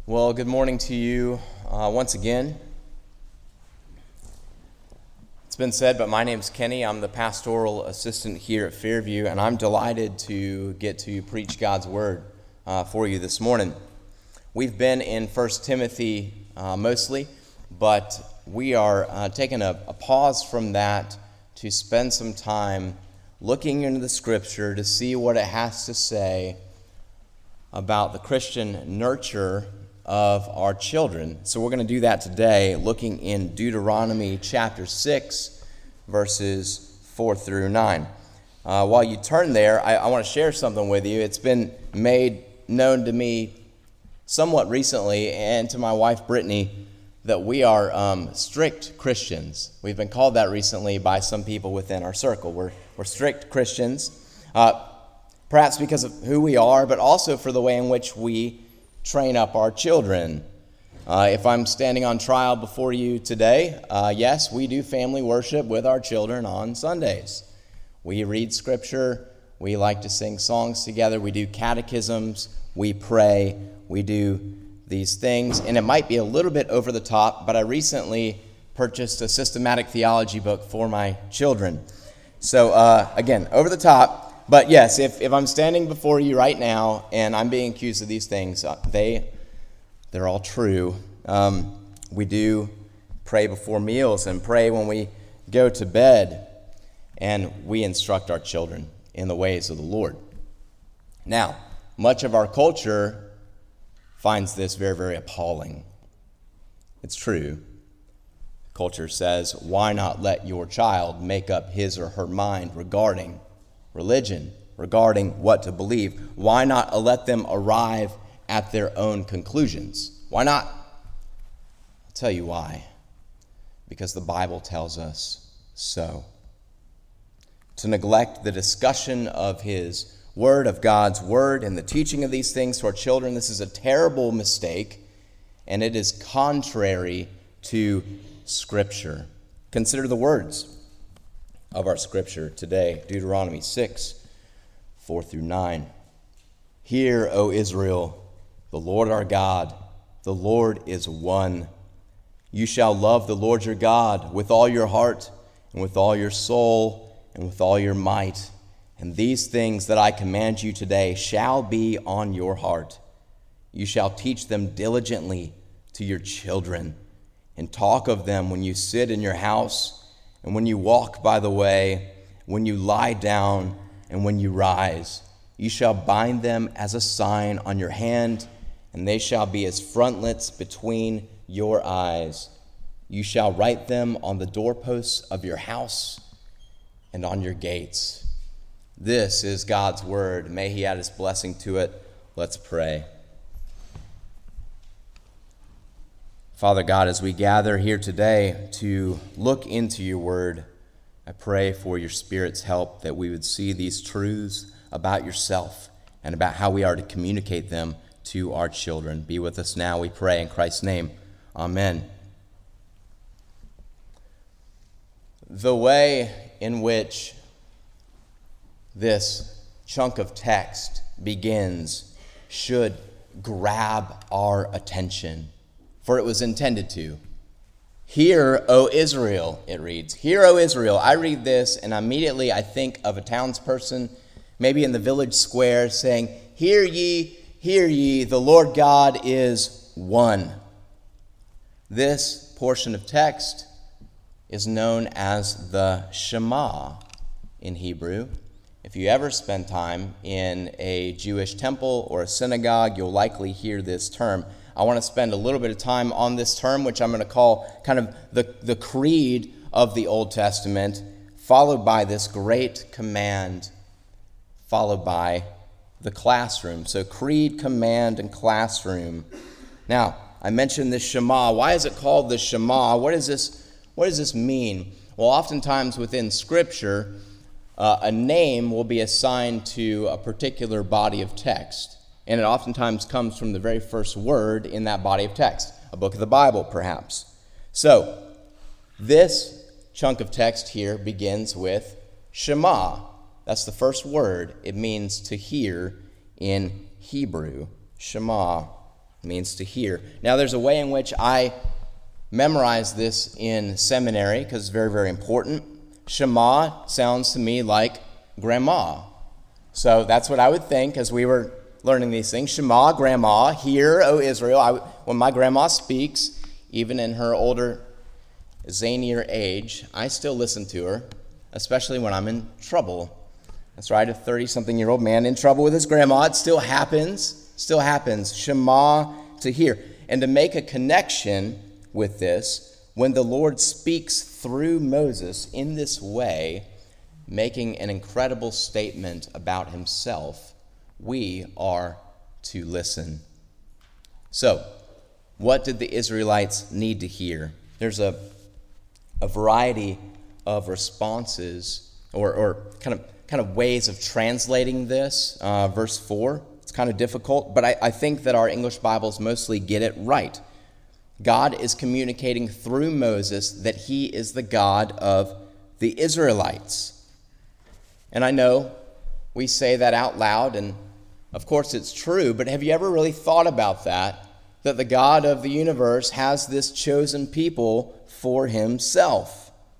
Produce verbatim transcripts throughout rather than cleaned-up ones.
Well, good morning to you uh, once again. It's been said, but my name's Kenny. I'm the pastoral assistant here at Fairview, and I'm delighted to get to preach God's Word uh, for you this morning. We've been in First Timothy uh, mostly, but we are uh, taking a, a pause from that to spend some time looking into the Scripture to see what it has to say about the Christian nurture of our children. So we're going to do that today, looking in Deuteronomy chapter six, verses four through nine. Uh, while you turn there, I, I want to share something with you. It's been made known to me somewhat recently, and to my wife Brittany, that we are um, strict Christians. We've been called that recently by some people within our circle. We're, we're strict Christians, uh, perhaps because of who we are, but also for the way in which we train up our children. Uh, if I'm standing on trial before you today, uh, yes, we do family worship with our children on Sundays. We read Scripture. We like to sing songs together. We do catechisms. We pray. We do these things. And it might be a little bit over the top, but I recently purchased a systematic theology book for my children. So, uh, again, over the top. But yes, if, if I'm standing before you right now and I'm being accused of these things, uh, they, they're all true. Um, we do pray before meals and pray when we go to bed, and we instruct our children in the ways of the Lord. Now, much of our culture finds this very, very appalling. It's true. Culture says, why not let your child make up his or her mind regarding religion, regarding what to believe? Why not let them arrive at their own conclusions? Why not? I'll tell you why. Because the Bible tells us so. To neglect the discussion of His Word, of God's Word, and the teaching of these things to our children, this is a terrible mistake, and it is contrary to Scripture. Consider the words of our Scripture today, Deuteronomy six, four through nine. Hear, O Israel, the Lord our God, the Lord is one. You shall love the Lord your God with all your heart, and with all your soul, and with all your might. And these things that I command you today shall be on your heart. You shall teach them diligently to your children, and talk of them when you sit in your house, and when you walk by the way, when you lie down, and when you rise. You shall bind them as a sign on your hand, and they shall be as frontlets between your eyes. You shall write them on the doorposts of your house and on your gates. This is God's word. May He add His blessing to it. Let's pray. Father God, as we gather here today to look into your word, I pray for your Spirit's help that we would see these truths about yourself and about how we are to communicate them to our children. Be with us now, we pray in Christ's name. Amen. The way in which this chunk of text begins should grab our attention, for it was intended to. Hear, O Israel, it reads. Hear, O Israel. I read this, and immediately I think of a townsperson, maybe in the village square, saying, Hear ye, hear ye, the Lord God is one. This portion of text is known as the Shema in Hebrew. If you ever spend time in a Jewish temple or a synagogue, you'll likely hear this term. I want to spend a little bit of time on this term, which I'm going to call kind of the, the creed of the Old Testament, followed by this great command, followed by the classroom. So creed, command, and classroom. Now, I mentioned the Shema. Why is it called the Shema? What is this, what does this mean? Well, oftentimes within Scripture, uh, a name will be assigned to a particular body of text. And it oftentimes comes from the very first word in that body of text, a book of the Bible, perhaps. So, this chunk of text here begins with Shema. That's the first word. It means to hear in Hebrew, Shema. means to hear. Now, there's a way in which I memorized this in seminary because it's very, very important. Shema sounds to me like grandma. So that's what I would think as we were learning these things. Shema, grandma, hear, O Israel. I, when my grandma speaks, even in her older, zanier age, I still listen to her, especially when I'm in trouble. That's right, a thirty-something-year-old man in trouble with his grandma. It still happens, still happens. Shema, to hear. And to make a connection with this, when the Lord speaks through Moses in this way, making an incredible statement about himself, we are to listen. So, what did the Israelites need to hear? There's a, a variety of responses or, or kind of kind of ways of translating this. Uh, verse four, it's kind of difficult, but I, I think that our English Bibles mostly get it right. God is communicating through Moses that he is the God of the Israelites. And I know we say that out loud, and of course it's true, but have you ever really thought about that? That the God of the universe has this chosen people for himself.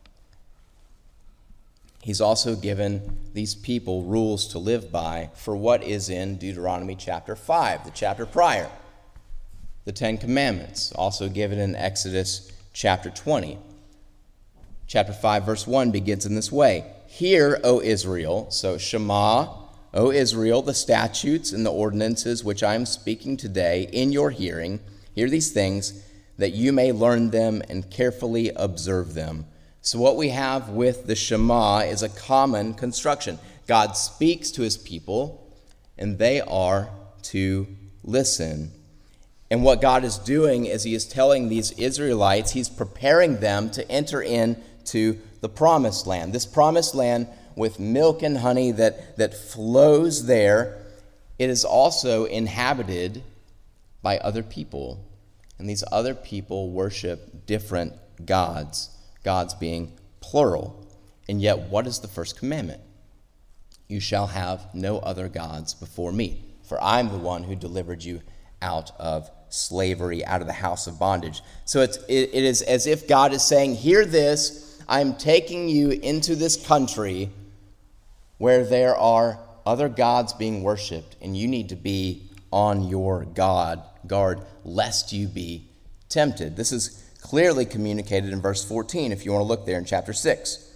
He's also given these people rules to live by for what is in Deuteronomy chapter five, the chapter prior. The Ten Commandments, also given in Exodus chapter twenty. Chapter five, verse one begins in this way. Hear, O Israel, so Shema, O Israel, the statutes and the ordinances which I am speaking today in your hearing. Hear these things, that you may learn them and carefully observe them. So what we have with the Shema is a common construction. God speaks to his people, and they are to listen. And what God is doing is he is telling these Israelites, he's preparing them to enter into the promised land. This promised land with milk and honey that, that flows there, it is also inhabited by other people. And these other people worship different gods. Gods being plural. And yet, what is the first commandment? You shall have no other gods before me, for I'm the one who delivered you out of slavery, out of the house of bondage. So it's, it, it is as if God is saying, hear this, I'm taking you into this country where there are other gods being worshipped, and you need to be on your God, guard, lest you be tempted. This is clearly communicated in verse fourteen, if you want to look there in chapter six.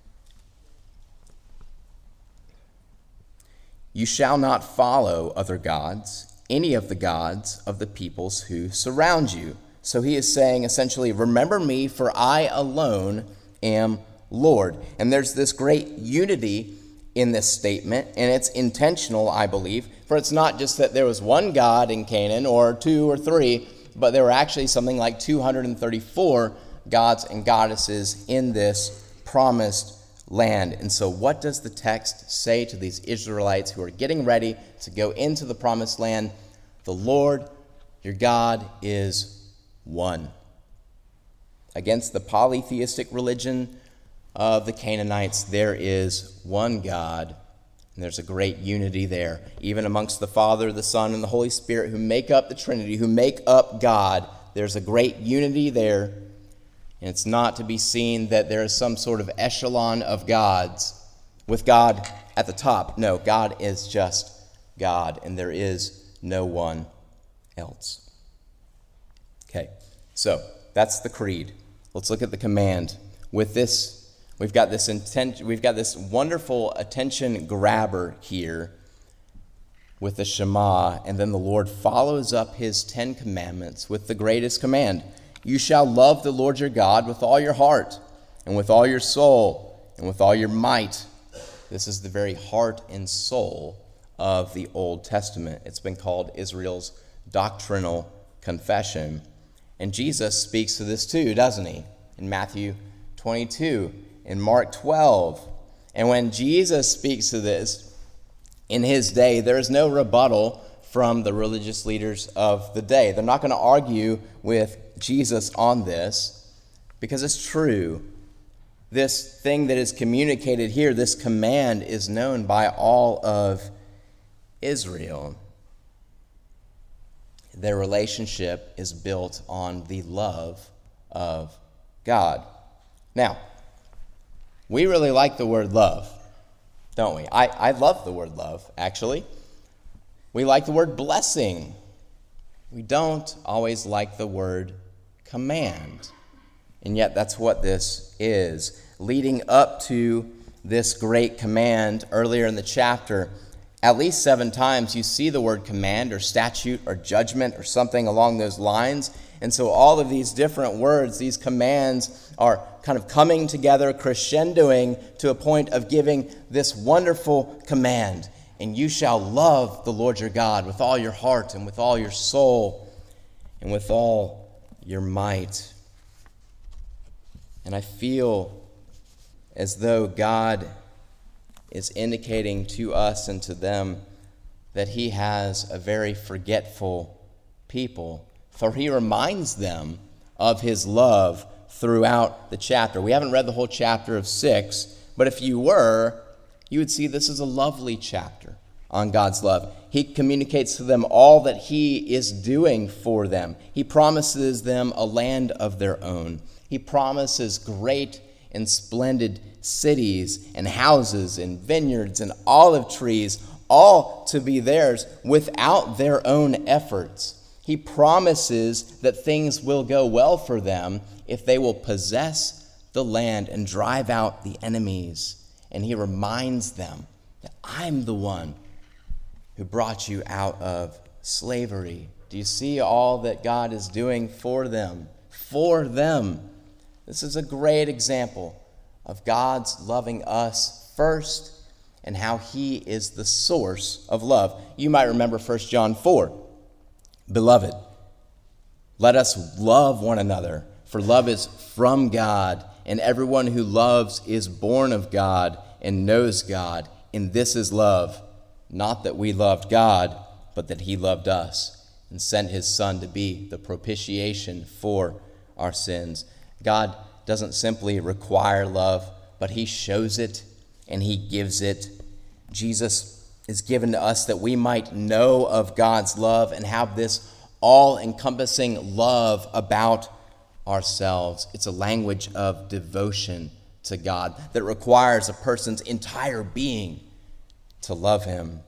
You shall not follow other gods, any of the gods of the peoples who surround you. So he is saying essentially, remember me, for I alone am Lord. And there's this great unity in this statement, and it's intentional, I believe, for it's not just that there was one God in Canaan or two or three, but there were actually something like two hundred thirty-four gods and goddesses in this promised land. And so what does the text say to these Israelites who are getting ready to go into the promised land? The Lord, your God, is one. Against the polytheistic religion of the Canaanites, there is one God, and there's a great unity there, even amongst the Father, the Son, and the Holy Spirit who make up the Trinity, who make up God. There's a great unity there, and it's not to be seen that there is some sort of echelon of gods with God at the top. No, God is just God, and there is no one else. Okay, so that's the creed. Let's look at the command. With this, We've got this intent, we've got this wonderful attention grabber here with the Shema, and then the Lord follows up his Ten Commandments with the greatest command. You shall love the Lord your God with all your heart, and with all your soul, and with all your might. This is the very heart and soul of the Old Testament. It's been called Israel's doctrinal confession. And Jesus speaks to this too, doesn't he? In Matthew twenty-two. In Mark twelve. And when Jesus speaks to this in his day, there is no rebuttal from the religious leaders of the day. They're not going to argue with Jesus on this because it's true. This thing that is communicated here, this command, is known by all of Israel. their relationship is built on the love of God. Now, we really like the word love, don't we? I, I love the word love, actually. We like the word blessing. We don't always like the word command. And yet that's what this is. Leading up to this great command earlier in the chapter, at least seven times you see the word command or statute or judgment or something along those lines. And so all of these different words, these commands, are kind of coming together, crescendoing to a point of giving this wonderful command. And you shall love the Lord your God with all your heart and with all your soul and with all your might. And I feel as though God is indicating to us and to them that he has a very forgetful people, for he reminds them of his love throughout the chapter. We haven't read the whole chapter of six, but if you were, you would see this is a lovely chapter on God's love. He communicates to them all that he is doing for them. He promises them a land of their own. He promises great and splendid cities and houses and vineyards and olive trees, all to be theirs without their own efforts. He promises that things will go well for them if they will possess the land and drive out the enemies. And he reminds them that I'm the one who brought you out of slavery. Do you see all that God is doing for them? For them. This is a great example of God's loving us first and how he is the source of love. You might remember First John four. Beloved, let us love one another, for love is from God, and everyone who loves is born of God and knows God. And this is love, not that we loved God, but that he loved us and sent his Son to be the propitiation for our sins. God doesn't simply require love, but he shows it and he gives it. Jesus is given to us that we might know of God's love and have this all-encompassing love about ourselves. It's a language of devotion to God that requires a person's entire being to love him.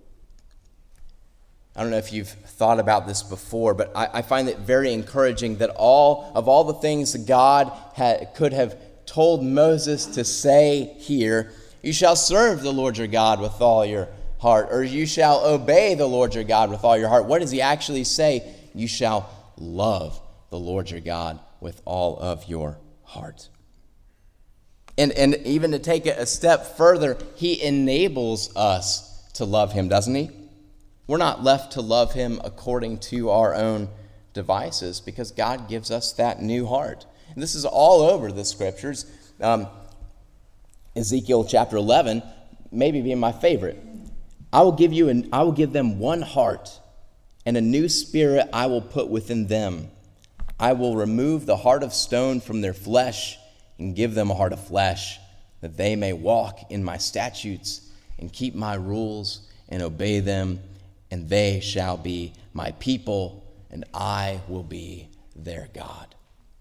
I don't know if you've thought about this before, but I, I find it very encouraging that all of all the things that God had, could have told Moses to say here, you shall serve the Lord your God with all your heart, or you shall obey the Lord your God with all your heart. What does he actually say? You shall love the Lord your God with all of your heart. And, and even to take it a step further, he enables us to love him, doesn't he? We're not left to love him according to our own devices because God gives us that new heart. And this is all over the scriptures. Um, Ezekiel chapter eleven, maybe being my favorite. I will give you an, I will give them one heart, and a new spirit I will put within them. I will remove the heart of stone from their flesh and give them a heart of flesh, that they may walk in my statutes and keep my rules and obey them, and they shall be my people, and I will be their God.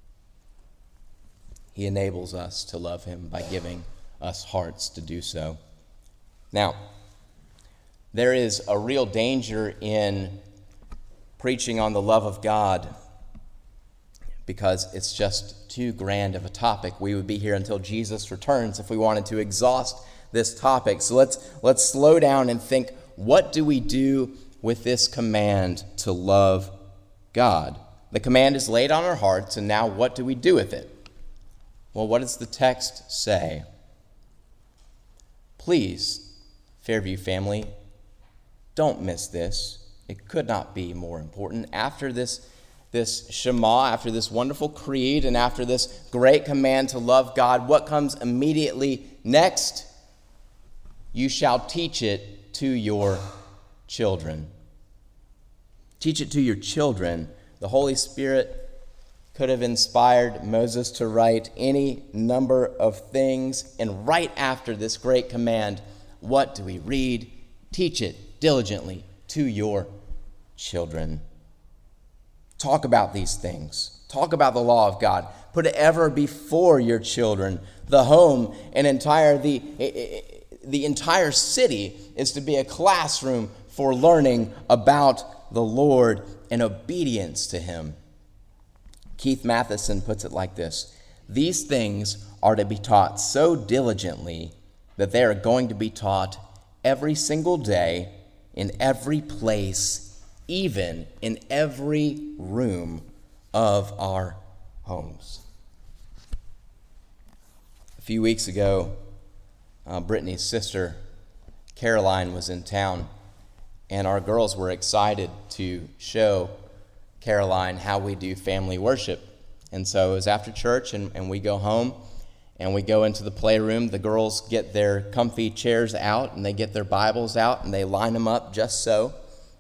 He enables us to love him by giving us hearts to do so. Now, there is a real danger in preaching on the love of God because it's just too grand of a topic. We would be here until Jesus returns if we wanted to exhaust this topic. So let's let's slow down and think, what do we do with this command to love God? The command is laid on our hearts, and now what do we do with it? Well, what does the text say? Please, Fairview family, don't miss this. It could not be more important. After this, this Shema, after this wonderful creed, and after this great command to love God, what comes immediately next? You shall teach it to your children. Teach it to your children. The Holy Spirit could have inspired Moses to write any number of things. And right after this great command, what do we read? Teach it diligently to your children. Talk about these things. Talk about the law of God. Put it ever before your children. The home and entire the, the entire city is to be a classroom for learning about the Lord and obedience to him. Keith Matheson puts it like this: these things are to be taught so diligently that they are going to be taught every single day, in every place, even in every room of our homes. A few weeks ago, uh, Brittany's sister, Caroline, was in town, and our girls were excited to show Caroline how we do family worship. And so it was after church, and, and we go home, and we go into the playroom. The girls get their comfy chairs out, and they get their Bibles out, and they line them up just so.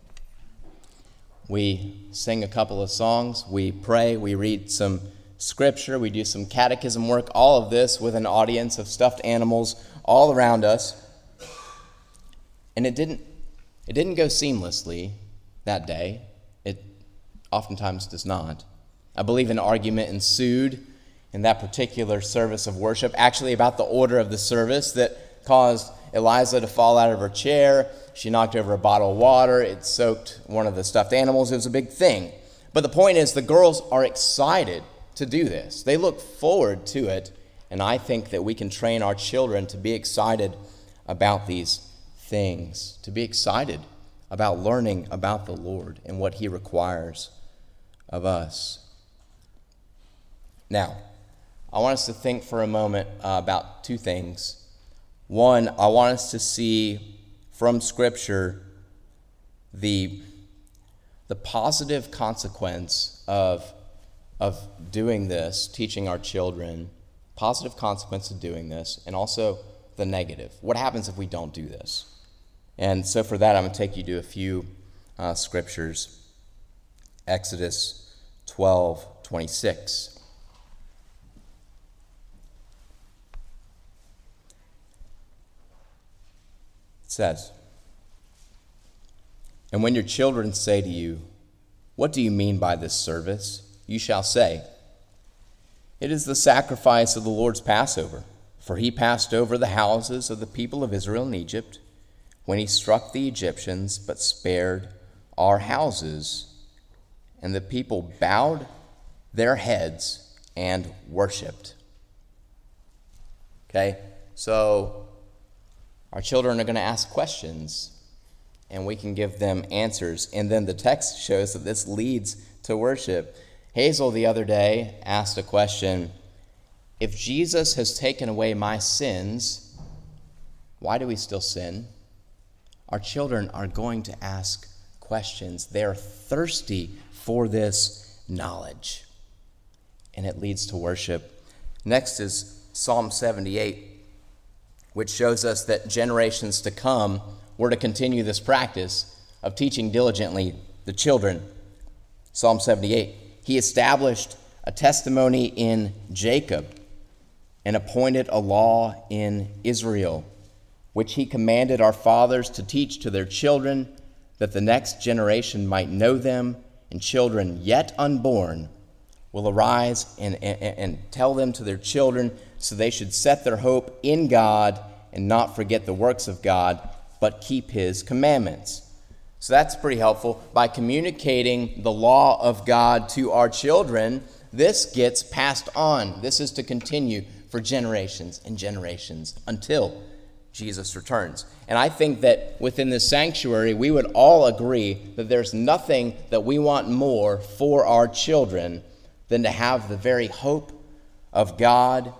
We sing a couple of songs, we pray, we read some scripture, we do some catechism work, all of this with an audience of stuffed animals all around us. And it didn't it didn't go seamlessly that day. It oftentimes does not. I believe an argument ensued in that particular service of worship, actually about the order of the service, that caused Eliza to fall out of her chair. She knocked over a bottle of water. It soaked one of the stuffed animals. It was a big thing. But the point is, the girls are excited to do this. They look forward to it, and I think that we can train our children to be excited about these things, to be excited about learning about the Lord and what he requires of us. Now, I want us to think for a moment uh, about two things. One, I want us to see from Scripture the, the positive consequence of, of doing this, teaching our children, positive consequence of doing this, and also the negative. What happens if we don't do this? And so for that, I'm going to take you to a few uh, scriptures. Exodus twelve twenty-six. It says, "And when your children say to you, 'What do you mean by this service?' you shall say, 'It is the sacrifice of the Lord's Passover. For he passed over the houses of the people of Israel in Egypt, when he struck the Egyptians, but spared our houses.' And the people bowed their heads and worshiped." Okay, so our children are going to ask questions, and we can give them answers. And then the text shows that this leads to worship. Hazel the other day asked a question: if Jesus has taken away my sins, why do we still sin? Our children are going to ask questions. They're thirsty for this knowledge, and it leads to worship. Next is Psalm seventy-eight, which shows us that generations to come were to continue this practice of teaching diligently the children. Psalm seventy-eight, "He established a testimony in Jacob and appointed a law in Israel, which he commanded our fathers to teach to their children, that the next generation might know them, and children yet unborn will arise and, and, and tell them to their children, so they should set their hope in God and not forget the works of God, but keep his commandments." So that's pretty helpful. By communicating the law of God to our children, this gets passed on. This is to continue for generations and generations until Jesus returns. And I think that within this sanctuary, we would all agree that there's nothing that we want more for our children than to have the very hope of God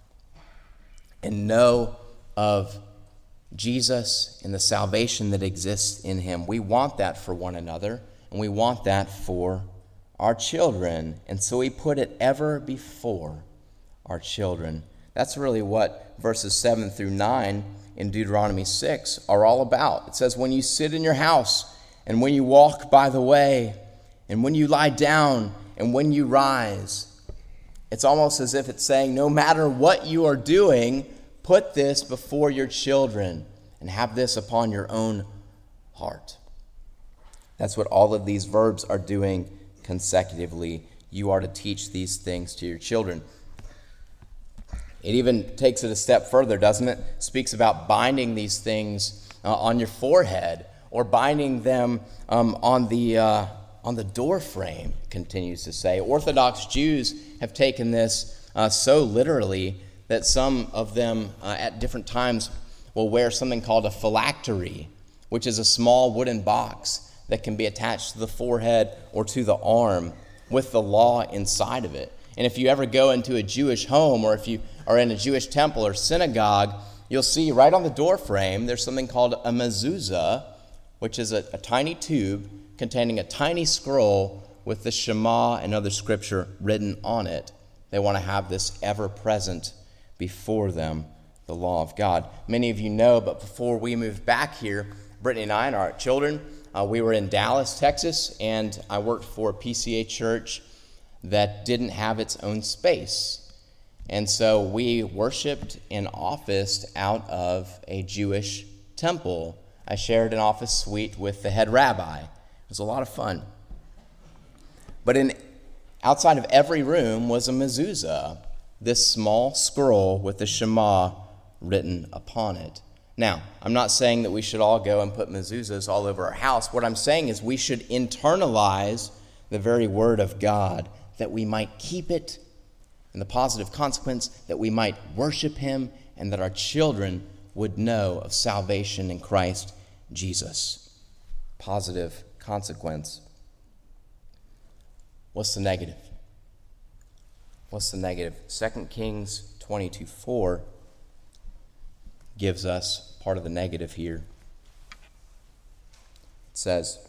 and know of Jesus and the salvation that exists in him. We want that for one another, and we want that for our children. And so we put it ever before our children. That's really what verses seven through nine in Deuteronomy six are all about. It says, "When you sit in your house, and when you walk by the way, and when you lie down, and when you rise." It's almost as if it's saying, no matter what you are doing, put this before your children and have this upon your own heart. That's what all of these verbs are doing consecutively. You are to teach these things to your children. It even takes it a step further, doesn't it? It speaks about binding these things uh, on your forehead, or binding them um, on the uh, on the door frame, continues to say. Orthodox Jews have taken this uh, so literally that some of them uh, at different times will wear something called a phylactery, which is a small wooden box that can be attached to the forehead or to the arm with the law inside of it. And if you ever go into a Jewish home, or if you are in a Jewish temple or synagogue, you'll see right on the door frame there's something called a mezuzah, which is a, a tiny tube containing a tiny scroll with the Shema and other scripture written on it. They want to have this ever present before them, the law of God. Many of you know, but before we moved back here, Brittany and I and our children, uh, we were in Dallas, Texas, and I worked for a P C A church that didn't have its own space. And so we worshiped and officed out of a Jewish temple. I shared an office suite with the head rabbi. It was a lot of fun. But in outside of every room was a mezuzah, this small scroll with the Shema written upon it. Now, I'm not saying that we should all go and put mezuzahs all over our house. What I'm saying is we should internalize the very word of God, that we might keep it, and the positive consequence that we might worship him, and that our children would know of salvation in Christ Jesus. Positive consequence. What's the negative? What's the negative? Second Kings twenty-two four gives us part of the negative here. It says,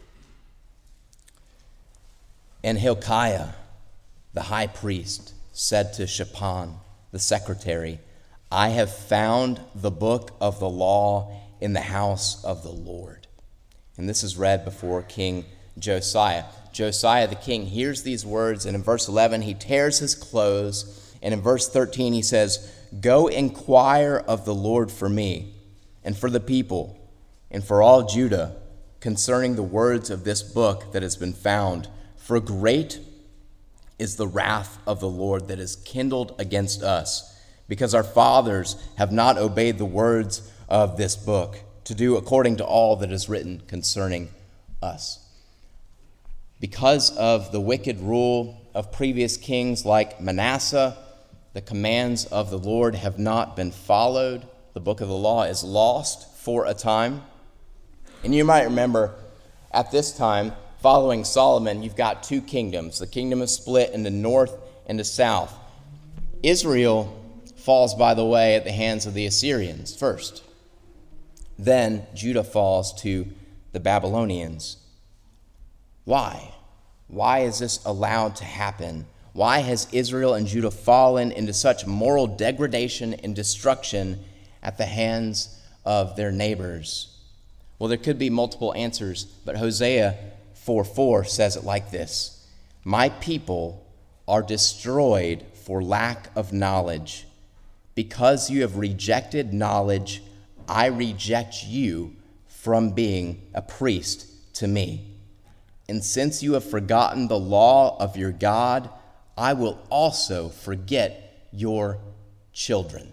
"And Hilkiah, the high priest, said to Shaphan, the secretary, I have found the book of the law in the house of the Lord." And this is read before King Josiah. Josiah the king hears these words, and in verse eleven he tears his clothes, and in verse thirteen he says, "Go inquire of the Lord for me, and for the people, and for all Judah, concerning the words of this book that has been found. For great is the wrath of the Lord that is kindled against us, because our fathers have not obeyed the words of this book, to do according to all that is written concerning us." Because of the wicked rule of previous kings like Manasseh, the commands of the Lord have not been followed. The book of the law is lost for a time. And you might remember at this time, following Solomon, you've got two kingdoms. The kingdom is split into north and to south. Israel falls, by the way, at the hands of the Assyrians first. Then Judah falls to the Babylonians. Why? Why is this allowed to happen? Why has Israel and Judah fallen into such moral degradation and destruction at the hands of their neighbors? Well, there could be multiple answers, but Hosea four four says it like this: "My people are destroyed for lack of knowledge. Because you have rejected knowledge, I reject you from being a priest to me. And since you have forgotten the law of your God, I will also forget your children."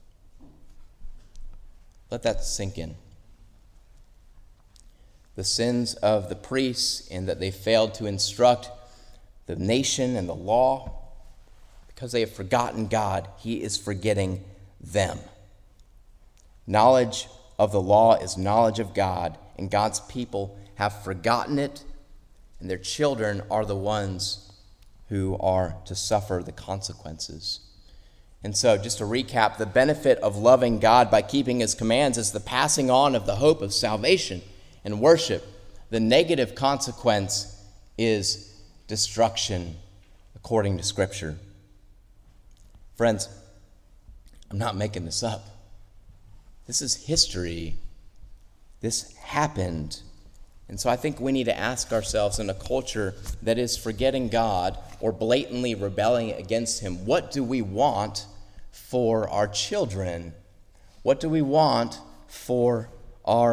Let that sink in. The sins of the priests, in that they failed to instruct the nation and the law, because they have forgotten God, he is forgetting them. Knowledge of the law is knowledge of God, and God's people have forgotten it, and their children are the ones who are to suffer the consequences. And so, just to recap, the benefit of loving God by keeping his commands is the passing on of the hope of salvation and worship. The negative consequence is destruction, according to Scripture. Friends, I'm not making this up. This is history. This happened. And so I think we need to ask ourselves, in a culture that is forgetting God or blatantly rebelling against him, what do we want for our children? What do we want for our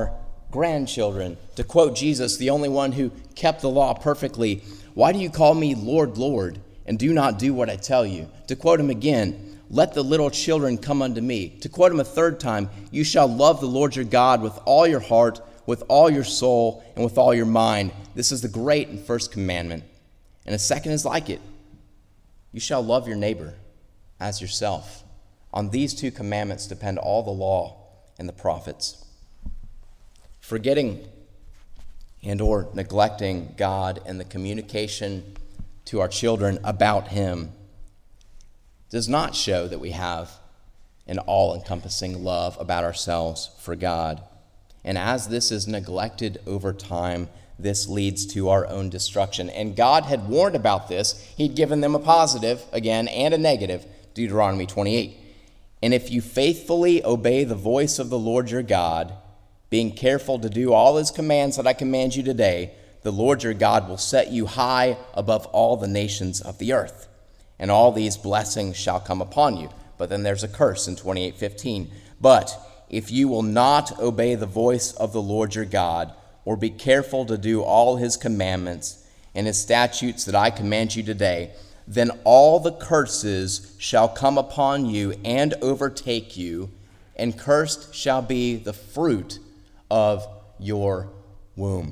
grandchildren. To quote Jesus, the only one who kept the law perfectly, why do you call me Lord, Lord, and do not do what I tell you? To quote him again, let the little children come unto me. To quote him a third time, you shall love the Lord your God with all your heart, with all your soul, and with all your mind. This is the great and first commandment. And a second is like it. You shall love your neighbor as yourself. On these two commandments depend all the law and the prophets. Forgetting and or neglecting God and the communication to our children about him does not show that we have an all-encompassing love about ourselves for God. And as this is neglected over time, this leads to our own destruction. And God had warned about this. He'd given them a positive, again, and a negative, Deuteronomy twenty-eight. And if you faithfully obey the voice of the Lord your God, being careful to do all his commands that I command you today, the Lord your God will set you high above all the nations of the earth. And all these blessings shall come upon you. But then there's a curse in twenty-eight fifteen. But if you will not obey the voice of the Lord your God, or be careful to do all his commandments and his statutes that I command you today, then all the curses shall come upon you and overtake you, and cursed shall be the fruit of your womb.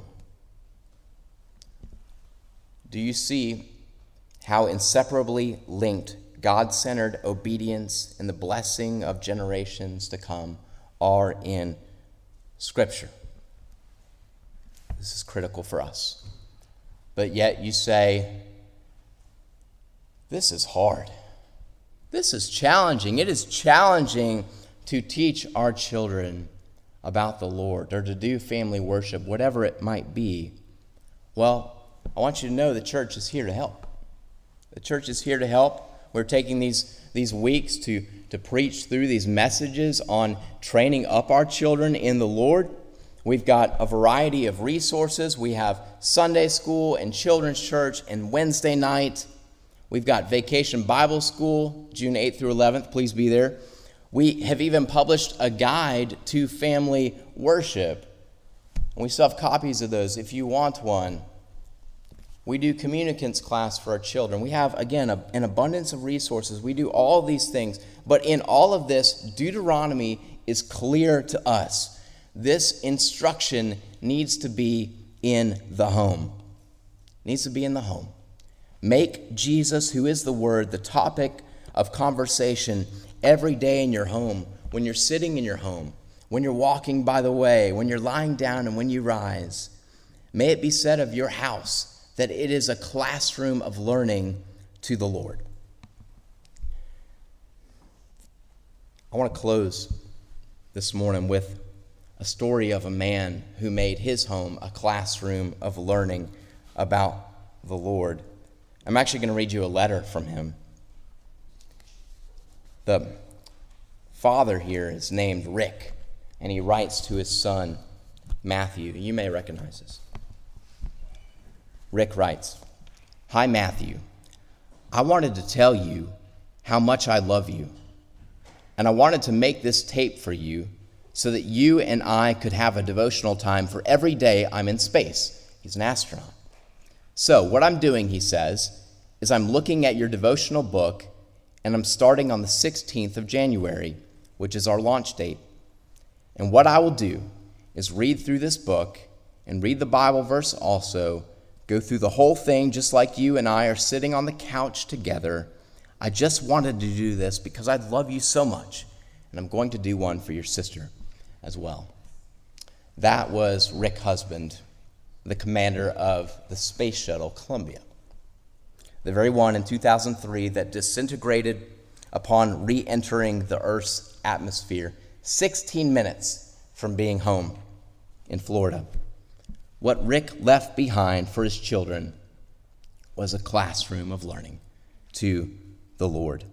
Do you see how inseparably linked God-centered obedience and the blessing of generations to come are in Scripture? This is critical for us. But yet you say, this is hard. This is challenging. It is challenging to teach our children about the Lord or to do family worship, whatever it might be. Well, I want you to know the church is here to help. The church is here to help. We're taking these, these weeks to, to preach through these messages on training up our children in the Lord. We've got a variety of resources. We have Sunday school and children's church and Wednesday night. We've got Vacation Bible School, June eighth through eleventh. Please be there. We have even published a guide to family worship. And we still have copies of those if you want one. We do communicants class for our children. We have, again, a, an abundance of resources. We do all these things. But in all of this, Deuteronomy is clear to us. This instruction needs to be in the home. It needs to be in the home. Make Jesus, who is the Word, the topic of conversation every day in your home, when you're sitting in your home, when you're walking by the way, when you're lying down and when you rise. May it be said of your house that it is a classroom of learning to the Lord. I want to close this morning with a story of a man who made his home a classroom of learning about the Lord. I'm actually going to read you a letter from him. The father here is named Rick, and he writes to his son, Matthew. You may recognize this. Rick writes, "Hi, Matthew. I wanted to tell you how much I love you, and I wanted to make this tape for you so that you and I could have a devotional time for every day I'm in space." He's an astronaut. "So what I'm doing," he says, "is I'm looking at your devotional book, and I'm starting on the sixteenth of January, which is our launch date. And what I will do is read through this book and read the Bible verse also, go through the whole thing just like you and I are sitting on the couch together. I just wanted to do this because I love you so much, and I'm going to do one for your sister as well." That was Rick Husband, the commander of the Space Shuttle Columbia, the very one in two thousand three that disintegrated upon re-entering the Earth's atmosphere sixteen minutes from being home in Florida. What Rick left behind for his children was a classroom of learning to the Lord.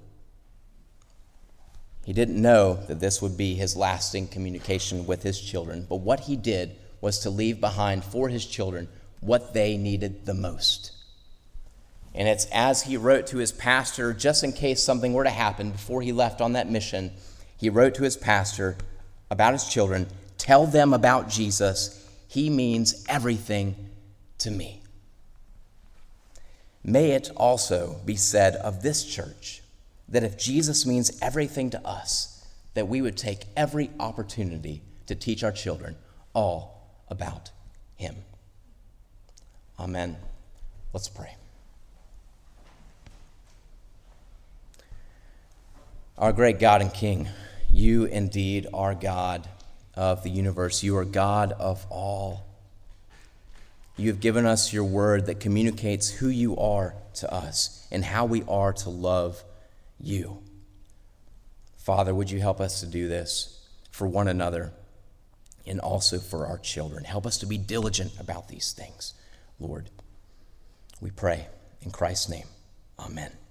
He didn't know that this would be his lasting communication with his children, but what he did was to leave behind for his children what they needed the most. And it's as he wrote to his pastor, just in case something were to happen before he left on that mission, he wrote to his pastor about his children, Tell them about Jesus. He means everything to me. May it also be said of this church that if Jesus means everything to us, that we would take every opportunity to teach our children all about him. Amen. Let's pray. Our great God and King, you indeed are God of the universe. You are God of all. You have given us your word that communicates who you are to us and how we are to love you. Father, would you help us to do this for one another and also for our children? Help us to be diligent about these things, Lord. We pray in Christ's name. Amen.